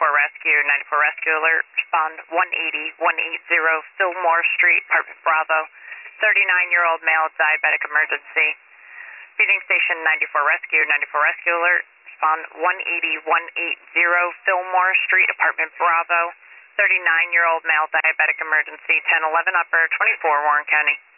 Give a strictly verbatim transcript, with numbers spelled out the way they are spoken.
ninety-four Rescue, ninety-four Rescue Alert, respond one eighty, one eighty Fillmore Street, Apartment Bravo, thirty-nine-year-old male diabetic emergency. Feeding Station ninety-four Rescue, ninety-four Rescue Alert, respond one eighty, one eighty Fillmore Street, Apartment Bravo, thirty-nine-year-old male diabetic emergency, ten eleven Upper, twenty-four Warren County.